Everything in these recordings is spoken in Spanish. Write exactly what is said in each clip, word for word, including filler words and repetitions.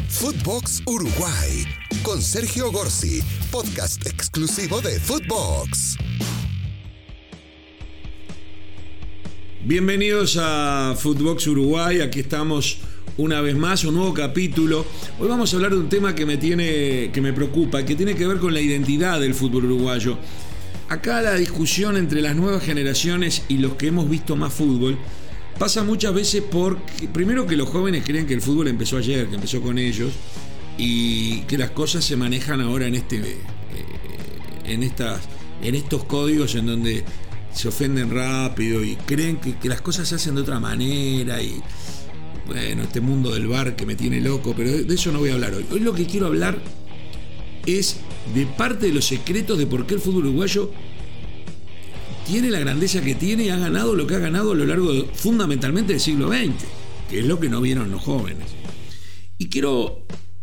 Footbox Uruguay con Sergio Gorsi, podcast exclusivo de Footbox. Bienvenidos a Footbox Uruguay, aquí estamos una vez más, un nuevo capítulo. Hoy vamos a hablar de un tema que me tiene, que me preocupa, que tiene que ver con la identidad del fútbol uruguayo. Acá la discusión entre las nuevas generaciones y los que hemos visto más fútbol pasa muchas veces por, primero, que los jóvenes creen que el fútbol empezó ayer, que empezó con ellos, y que las cosas se manejan ahora en este, eh, en estas, en estos códigos en donde se ofenden rápido y creen que, que las cosas se hacen de otra manera. Y bueno, este mundo del bar que me tiene loco, pero de, de eso no voy a hablar hoy. Hoy lo que quiero hablar es de parte de los secretos de por qué el fútbol uruguayo tiene la grandeza que tiene y ha ganado lo que ha ganado a lo largo de, fundamentalmente del siglo veinte, que es lo que no vieron los jóvenes. Y quiero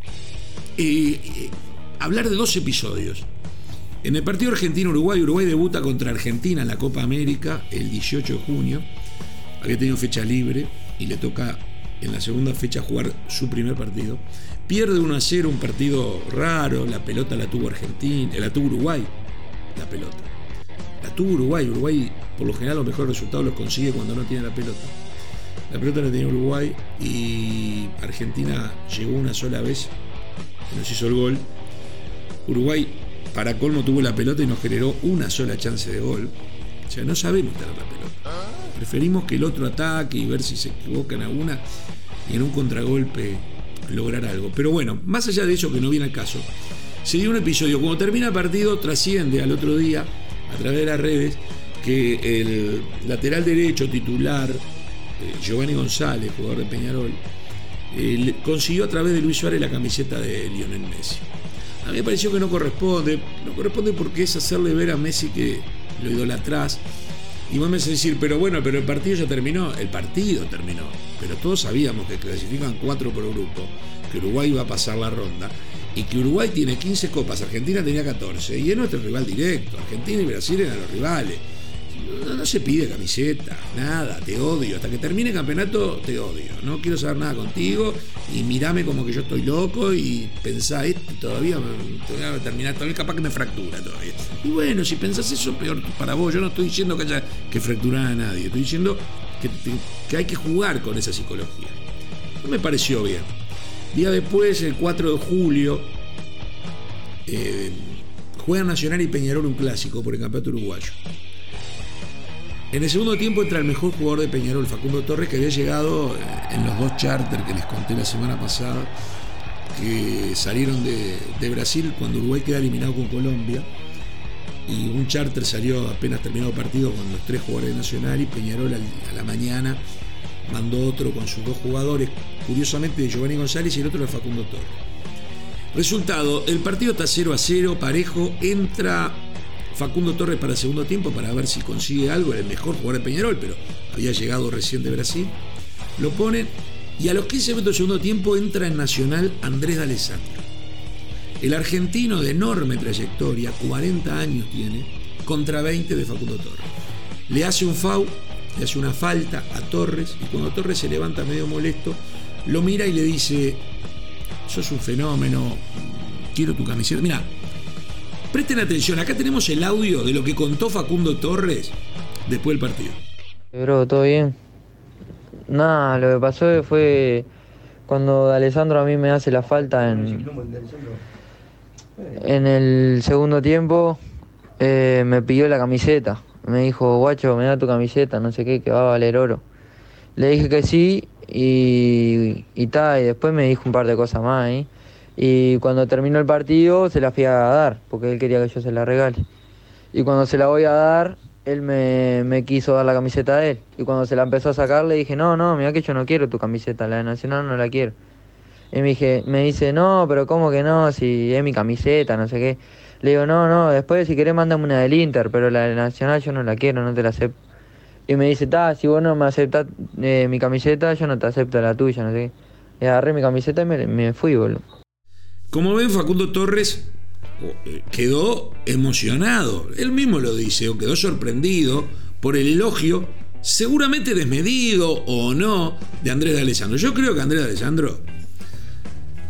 eh, eh, hablar de dos episodios. En el partido Argentina-Uruguay, Uruguay debuta contra Argentina en la Copa América el dieciocho de junio. Había tenido fecha libre y le toca en la segunda fecha jugar su primer partido. Pierde uno a cero, un partido raro. La pelota la tuvo Argentina, la tuvo Uruguay, la pelota. La tuvo Uruguay. Uruguay, por lo general, los mejores resultados los consigue cuando no tiene la pelota. La pelota la tenía Uruguay y Argentina llegó una sola vez y nos hizo el gol. Uruguay, para colmo, tuvo la pelota y nos generó una sola chance de gol. O sea, no sabemos tener la pelota. Preferimos que el otro ataque y ver si se equivoca en alguna y en un contragolpe lograr algo. Pero bueno, más allá de eso, que no viene al caso, se dio un episodio. Cuando termina el partido, trasciende al otro día a través de las redes que el lateral derecho titular, eh, Giovanni González, jugador de Peñarol, eh, consiguió a través de Luis Suárez la camiseta de Lionel Messi. A mí me pareció que no corresponde, no corresponde porque es hacerle ver a Messi que lo idolatrás. Y vos me vas a decir, pero bueno, pero el partido ya terminó. El partido terminó, pero todos sabíamos que clasifican cuatro por grupo, que Uruguay iba a pasar la ronda y que Uruguay tiene quince copas, Argentina tenía catorce y es nuestro rival directo. Argentina y Brasil eran los rivales. No, no se pide camiseta, nada, te odio. Hasta que termine el campeonato te odio. No quiero saber nada contigo y mirame como que yo estoy loco y pensá esto y todavía te voy a terminar, todavía capaz que me fractura todavía. Y bueno, si pensás eso, peor para vos. Yo no estoy diciendo que haya que fracturar a nadie, estoy diciendo que, que hay que jugar con esa psicología. No me pareció bien. Día después, el cuatro de julio, eh, juegan Nacional y Peñarol un clásico por el campeonato uruguayo. En el segundo tiempo entra el mejor jugador de Peñarol, Facundo Torres, que había llegado en los dos charters que les conté la semana pasada, que salieron de, de Brasil cuando Uruguay queda eliminado con Colombia. Y un charter salió apenas terminado el partido con los tres jugadores de Nacional, y Peñarol a la mañana mandó otro con sus dos jugadores, curiosamente de Giovanni González y el otro de Facundo Torres. Resultado, el partido está cero a cero, parejo. Entra Facundo Torres para el segundo tiempo para ver si consigue algo. Era el mejor jugador de Peñarol, pero había llegado recién de Brasil. Lo ponen y a los quince minutos del segundo tiempo entra en Nacional Andrés D'Alessandro, el argentino de enorme trayectoria, cuarenta años tiene, contra veinte de Facundo Torres. Le hace un foul, le hace una falta a Torres, y cuando Torres se levanta medio molesto, lo mira y le dice: sos un fenómeno, quiero tu camiseta. Mirá, presten atención, acá tenemos el audio de lo que contó Facundo Torres después del partido. Bro, ¿todo bien? Nada, lo que pasó fue cuando D'Alessandro a mí me hace la falta en, en el segundo tiempo, eh, me pidió la camiseta. Me dijo: guacho, me da tu camiseta, no sé qué, que va a valer oro. Le dije que sí y y tal, y después me dijo un par de cosas más, ¿eh? Y cuando terminó el partido se la fui a dar, porque él quería que yo se la regale. Y cuando se la voy a dar, él me, me quiso dar la camiseta de él. Y cuando se la empezó a sacar, le dije: no, no, mira que yo no quiero tu camiseta, la de Nacional no la quiero. Y me, dije, me dice: no, pero ¿cómo que no? Si es mi camiseta, no sé qué. Le digo: no, no, después si querés mándame una del Inter, pero la de Nacional yo no la quiero, no te la acepto. Y me dice: ta, si vos no me aceptás eh, mi camiseta, yo no te acepto la tuya, no sé qué. Y agarré mi camiseta y me, me fui, boludo. Como ven, Facundo Torres quedó emocionado. Él mismo lo dice, o quedó sorprendido por el elogio, seguramente desmedido o no, de Andrés D'Alessandro. Yo creo que Andrés D'Alessandro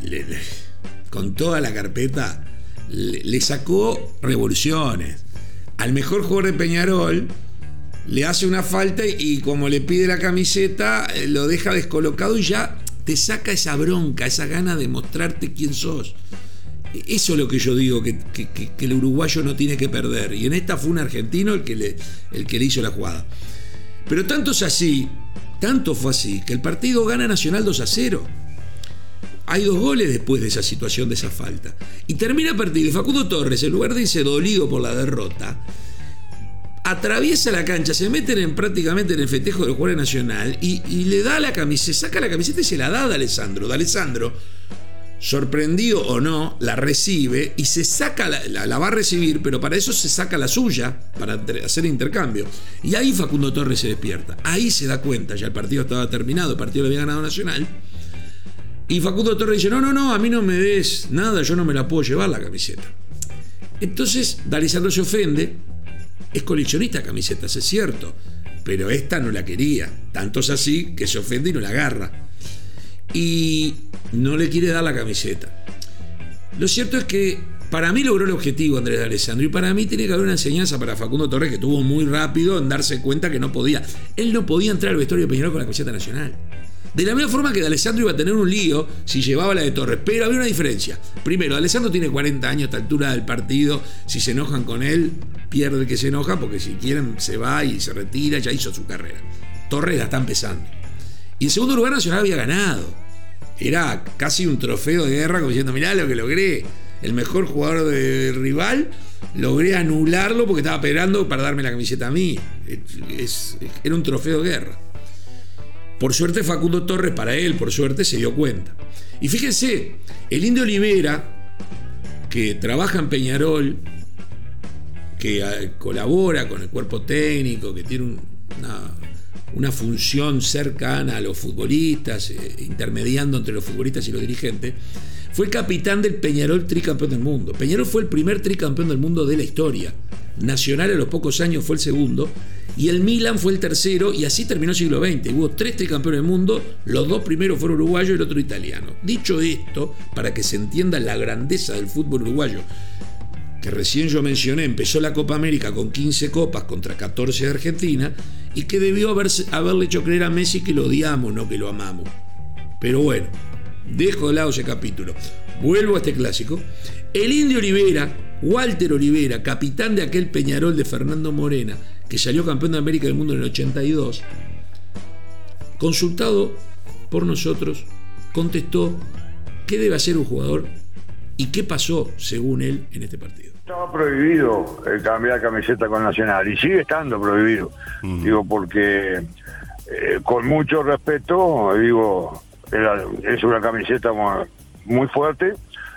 le, le, con toda la carpeta, le, le sacó revoluciones. Al mejor jugador de Peñarol le hace una falta y como le pide la camiseta, lo deja descolocado y ya te saca esa bronca, esa gana de mostrarte quién sos. Eso es lo que yo digo, que, que, que el uruguayo no tiene que perder. Y en esta fue un argentino el que le, el que le hizo la jugada. Pero tanto es así, tanto fue así, que el partido gana Nacional dos a cero. Hay dos goles después de esa situación, de esa falta. Y termina el partido y Facundo Torres, en lugar de irse dolido por la derrota, atraviesa la cancha, se meten en, prácticamente en el festejo del jugador Nacional y, y le da la camiseta, saca la camiseta y se la da a D'Alessandro. D'Alessandro, sorprendido o no, la recibe y se saca, la, la, la va a recibir, pero para eso se saca la suya, para hacer intercambio. Y ahí Facundo Torres se despierta. Ahí se da cuenta, ya el partido estaba terminado, el partido lo había ganado Nacional. Y Facundo Torres dice, no, no, no, a mí no me des nada, yo no me la puedo llevar la camiseta. Entonces D'Alessandro se ofende. Es coleccionista de camisetas, es cierto, pero esta no la quería. Tanto es así que se ofende y no la agarra. Y no le quiere dar la camiseta. Lo cierto es que para mí logró el objetivo Andrés D'Alessandro, y para mí tiene que haber una enseñanza para Facundo Torres, que tuvo muy rápido en darse cuenta que no podía. Él no podía entrar al vestuario de Peñarol con la camiseta nacional. De la misma forma que D'Alessandro iba a tener un lío si llevaba la de Torres, pero había una diferencia. Primero, D'Alessandro tiene cuarenta años a esta altura del partido. Si se enojan con él, pierde el que se enoja, porque si quieren se va y se retira, ya hizo su carrera. Torres la está empezando. Y en segundo lugar, Nacional había ganado. Era casi un trofeo de guerra, como diciendo, mirá lo que logré. El mejor jugador de rival, logré anularlo porque estaba esperando para darme la camiseta a mí. Es, es, era un trofeo de guerra. Por suerte Facundo Torres, para él, por suerte, se dio cuenta. Y fíjense, el Indio Olivera, que trabaja en Peñarol, que colabora con el cuerpo técnico, que tiene un, una, una función cercana a los futbolistas, eh, intermediando entre los futbolistas y los dirigentes, fue capitán del Peñarol tricampeón del mundo. Peñarol fue el primer tricampeón del mundo de la historia. Nacional a los pocos años fue el segundo, y el Milan fue el tercero, y así terminó el siglo veinte. Hubo tres tricampeones del mundo, los dos primeros fueron uruguayos y el otro italiano. Dicho esto, para que se entienda la grandeza del fútbol uruguayo, que recién yo mencioné, empezó la Copa América con quince copas contra catorce de Argentina, y que debió haberse, haberle hecho creer a Messi que lo odiamos, no que lo amamos. Pero bueno, dejo de lado ese capítulo. Vuelvo a este clásico. El Indio Olivera, Walter Olivera, capitán de aquel Peñarol de Fernando Morena, que salió campeón de América del Mundo en el ochenta y dos, consultado por nosotros, contestó qué debe hacer un jugador y qué pasó, según él, en este partido. Estaba prohibido el cambiar camiseta con Nacional, y sigue estando prohibido. Mm. Digo, porque eh, con mucho respeto, digo, era, es una camiseta muy, muy fuerte,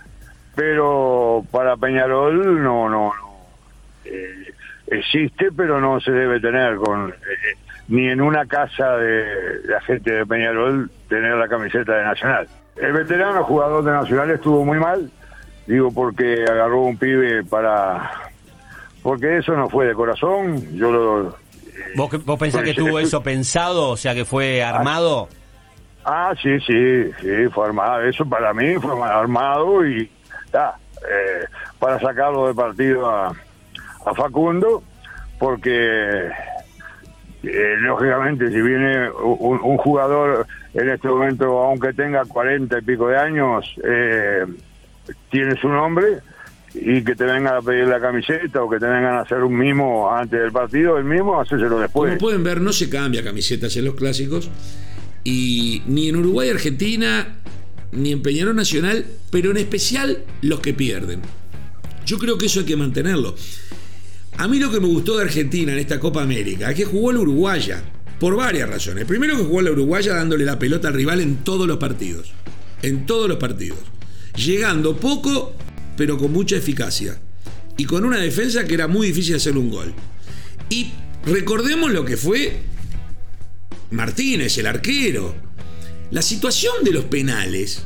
pero para Peñarol no, no, no eh, existe, pero no se debe tener con eh, ni en una casa de la gente de Peñarol tener la camiseta de Nacional. El veterano jugador de Nacional estuvo muy mal, digo, porque agarró un pibe para... porque eso no fue de corazón. Yo lo... ¿Vos, vos pensás que tuvo eso pensado? O sea, que fue armado. Ah, sí, sí, sí, fue armado. Eso para mí fue armado y... Ah, eh, para sacarlo de partido a, a Facundo, porque eh, lógicamente si viene un, un jugador en este momento, aunque tenga cuarenta y pico de años, eh, tiene su nombre, y que te vengan a pedir la camiseta o que te vengan a hacer un mimo antes del partido, el mimo, hacérselo después. Como pueden ver, no se cambia camisetas en los clásicos, y ni en Uruguay, Argentina, ni en Peñarol Nacional, pero en especial los que pierden. Yo creo que eso hay que mantenerlo. A mí lo que me gustó de Argentina en esta Copa América es que jugó la uruguaya, por varias razones. Primero, que jugó la uruguaya dándole la pelota al rival en todos los partidos. En todos los partidos. Llegando poco, pero con mucha eficacia. Y con una defensa que era muy difícil hacer un gol. Y recordemos lo que fue Martínez, el arquero. La situación de los penales,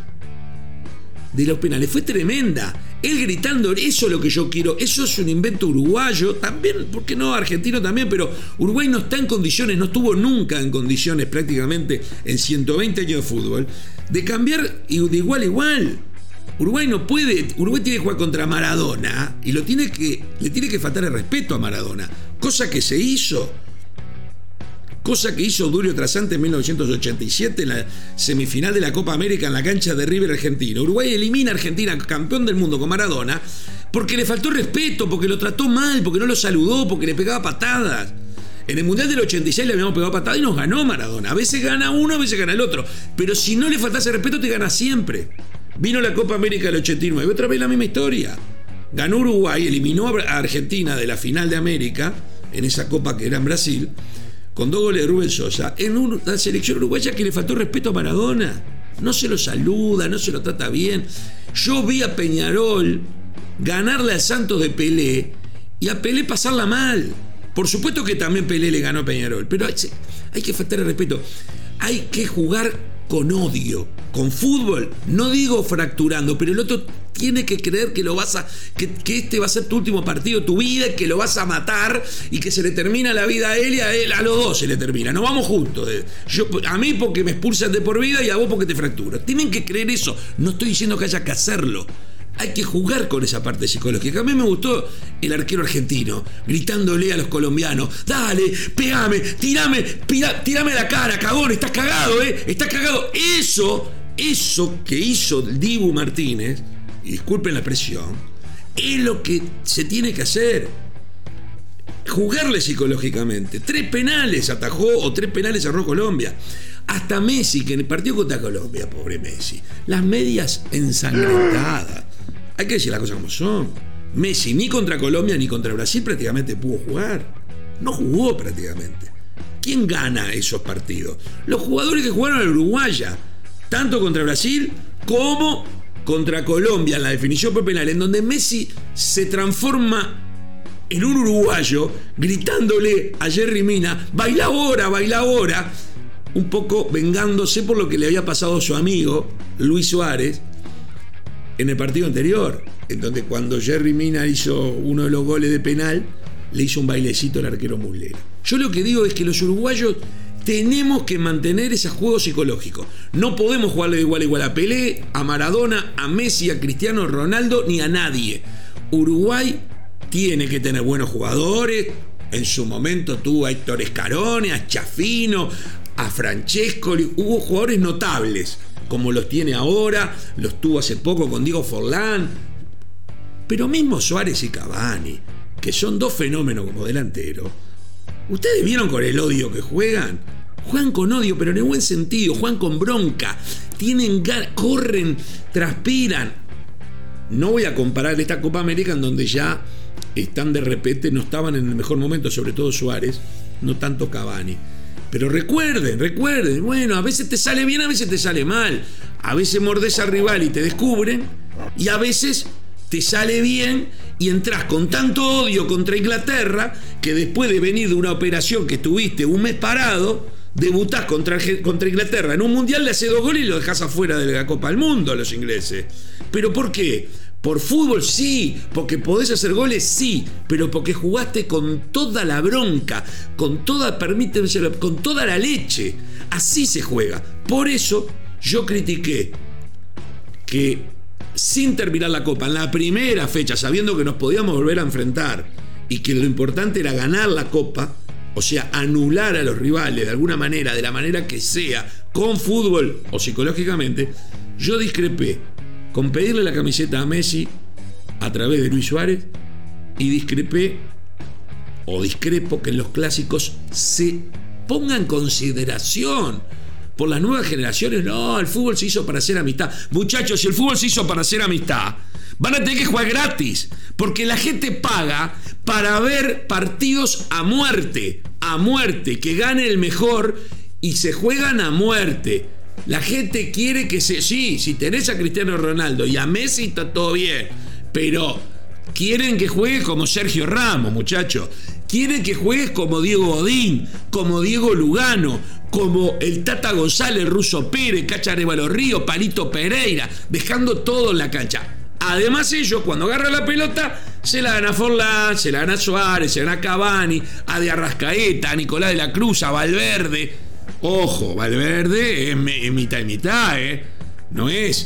de los penales fue tremenda. Él gritando, eso es lo que yo quiero, eso es un invento uruguayo, también, ¿por qué no argentino también? Pero Uruguay no está en condiciones, no estuvo nunca en condiciones prácticamente en ciento veinte años de fútbol, de cambiar de igual a igual. Uruguay no puede, Uruguay tiene que jugar contra Maradona y lo tiene que, le tiene que faltar el respeto a Maradona, cosa que se hizo, cosa que hizo Durio Trasante en mil novecientos ochenta y siete en la semifinal de la Copa América en la cancha de River Argentino. Uruguay elimina a Argentina, campeón del mundo con Maradona, porque le faltó respeto, porque lo trató mal, porque no lo saludó, porque le pegaba patadas. En el Mundial del ochenta y seis le habíamos pegado patadas y nos ganó Maradona. A veces gana uno, a veces gana el otro, pero si no le faltase respeto te gana siempre. Vino la Copa América del ochenta y nueve, otra vez la misma historia. Ganó Uruguay, eliminó a Argentina de la final de América, en esa Copa que era en Brasil, con dos goles de Rubén Sosa, en una selección uruguaya que le faltó respeto a Maradona. No se lo saluda, no se lo trata bien. Yo vi a Peñarol ganarle al Santos de Pelé y a Pelé pasarla mal. Por supuesto que también Pelé le ganó a Peñarol, pero hay, hay que faltar el respeto. Hay que jugar con odio, con fútbol, no digo fracturando, pero el otro tiene que creer que lo vas a, que, que este va a ser tu último partido de tu vida, que lo vas a matar y que se le termina la vida a él y a él, a los dos se le termina. No vamos juntos. Yo, a mí porque me expulsan de por vida y a vos porque te fracturas. Tienen que creer eso. No estoy diciendo que haya que hacerlo. Hay que jugar con esa parte psicológica. A mí me gustó el arquero argentino gritándole a los colombianos: dale, pegame, tirame, pira, tirame la cara, cagón, estás cagado, eh, estás cagado. Eso, eso que hizo el Dibu Martínez, y disculpen la presión, es lo que se tiene que hacer. Jugarle psicológicamente. Tres penales atajó o tres penales cerró Colombia. Hasta Messi, que en el partido contra Colombia, pobre Messi, las medias ensangrentadas. Hay que decir las cosas como son. Messi ni contra Colombia ni contra Brasil prácticamente pudo jugar. No jugó prácticamente. ¿Quién gana esos partidos? Los jugadores que jugaron a la uruguaya, tanto contra Brasil como contra Colombia en la definición por penal, en donde Messi se transforma en un uruguayo gritándole a Jerry Mina: baila ahora, baila ahora, un poco vengándose por lo que le había pasado a su amigo Luis Suárez en el partido anterior, en donde cuando Jerry Mina hizo uno de los goles de penal, le hizo un bailecito al arquero Muslera. Yo lo que digo es que los uruguayos tenemos que mantener ese juego psicológico. No podemos jugarle de igual a igual a Pelé, a Maradona, a Messi, a Cristiano Ronaldo, ni a nadie. Uruguay tiene que tener buenos jugadores. En su momento tuvo a Héctor Escarone, a Chafino, a Francescoli. Hubo jugadores notables, como los tiene ahora, los tuvo hace poco con Diego Forlán. Pero mismo Suárez y Cavani, que son dos fenómenos como delantero, ¿ustedes vieron con el odio que juegan? Juegan con odio, pero en el buen sentido, juegan con bronca, tienen ganas, corren, transpiran. No voy a comparar esta Copa América en donde ya están de repente, no estaban en el mejor momento, sobre todo Suárez, no tanto Cavani. Pero recuerden, recuerden, bueno, a veces te sale bien, a veces te sale mal. A veces mordés al rival y te descubren, y a veces te sale bien y entras con tanto odio contra Inglaterra que después de venir de una operación que estuviste un mes parado, debutás contra, contra Inglaterra en un mundial, le haces dos goles y lo dejás afuera de la Copa del Mundo a los ingleses. ¿Pero por qué? ¿Por fútbol? Sí. ¿Porque podés hacer goles? Sí. Pero porque jugaste con toda la bronca, con toda, permíteme, con toda la leche. Así se juega. Por eso yo critiqué que sin terminar la Copa, en la primera fecha, sabiendo que nos podíamos volver a enfrentar y que lo importante era ganar la Copa, o sea, anular a los rivales de alguna manera, de la manera que sea, con fútbol o psicológicamente, yo discrepé con pedirle la camiseta a Messi a través de Luis Suárez, y discrepé o discrepo que en los clásicos se ponga en consideración por las nuevas generaciones. No, el fútbol se hizo para hacer amistad. Muchachos, si el fútbol se hizo para hacer amistad, van a tener que jugar gratis, porque la gente paga para ver partidos a muerte, a muerte, que gane el mejor, y se juegan a muerte. La gente quiere que se... Sí, si tenés a Cristiano Ronaldo y a Messi está todo bien, pero quieren que juegues como Sergio Ramos, muchachos. Quieren que juegues como Diego Godín, como Diego Lugano, como el Tata González, Russo Pérez, Cacha Arévalo Río, Palito Pereira, dejando todo en la cancha. Además ellos, cuando agarran la pelota, se la dan a Forlán, se la dan a Suárez, se la dan a Cavani, a De Arrascaeta, a Nicolás de la Cruz, a Valverde. Ojo, Valverde es, es mitad y mitad, ¿eh? No es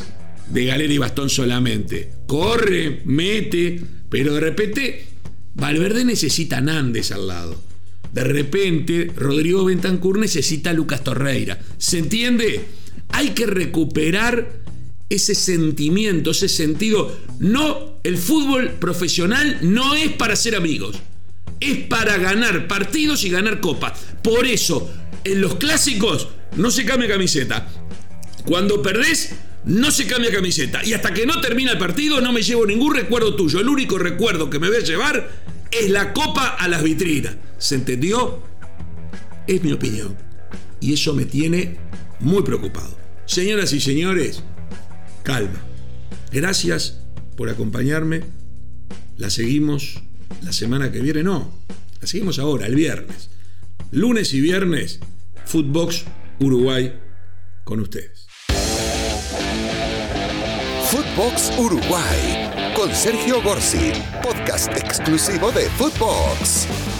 de galera y bastón solamente. Corre, mete, pero de repente Valverde necesita a Nández al lado. De repente Rodrigo Bentancur necesita a Lucas Torreira. ¿Se entiende? Hay que recuperar ese sentimiento, ese sentido. No, el fútbol profesional no es para ser amigos. Es para ganar partidos y ganar copas. Por eso, en los clásicos no se cambia camiseta. Cuando perdés, no se cambia camiseta. Y hasta que no termina el partido, no me llevo ningún recuerdo tuyo. El único recuerdo que me voy a llevar es la copa a las vitrinas. ¿Se entendió? Es mi opinión. Y eso me tiene muy preocupado. Señoras y señores, calma. Gracias por acompañarme. La seguimos la semana que viene. No, la seguimos ahora, el viernes. Lunes y viernes, Footbox Uruguay con ustedes. Footbox Uruguay con Sergio Gorsi, podcast exclusivo de Footbox.